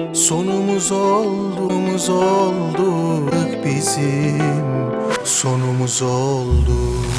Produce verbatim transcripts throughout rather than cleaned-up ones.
Sonumuz olduğumuz olduk bizim, sonumuz oldu.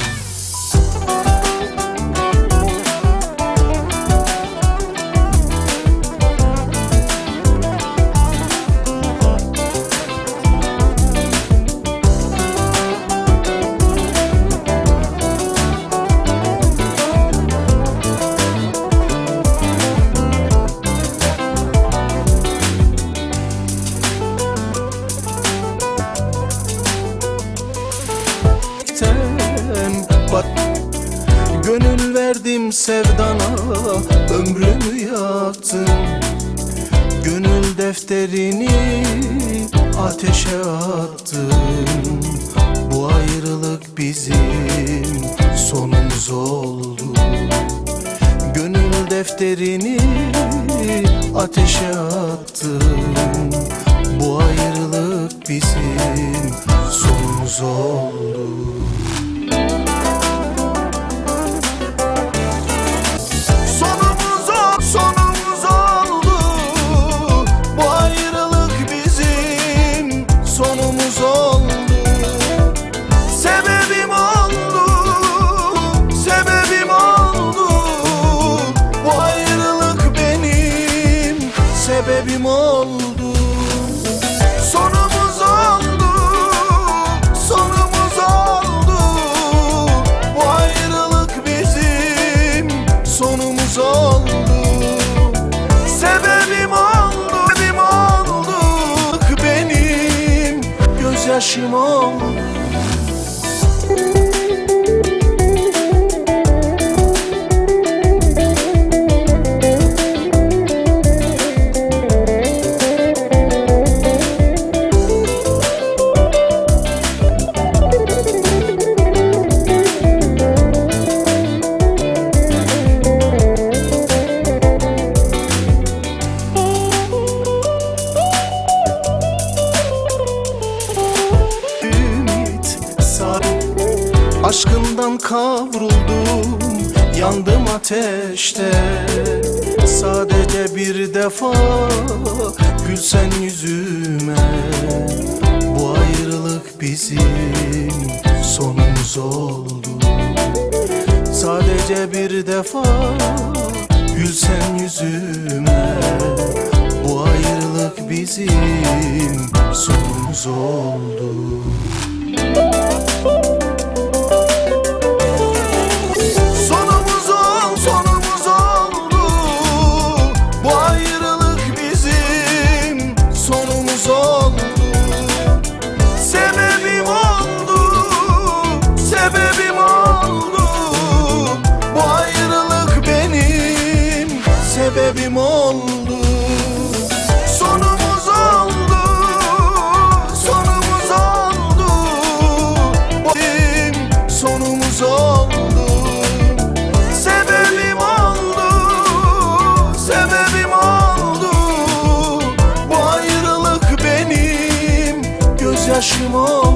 Bak, gönül verdim sevdana, ömrümü yaktım. Gönül defterini ateşe attım. Bu ayrılık bizim sonumuz oldu. Gönül defterini ateşe attım. Bu ayrılık bizim sonumuz oldu. Sebebim oldu, sonumuz oldu, sonumuz oldu. Bu ayrılık bizim sonumuz oldu. Sebebim oldu, sebebim oldu. Benim gözyaşım oldu. Aşkından kavruldum, yandım ateşte. Sadece bir defa gülsen yüzüme. Bu ayrılık bizim sonumuz oldu. Sadece bir defa gülsen yüzüme. Bu ayrılık bizim sonumuz oldu. Sebebim oldu, sonumuz oldu, sonumuz oldu. Benim sonumuz oldu. Sebebim oldu, sebebim oldu. Bu ayrılık benim gözyaşım oldu.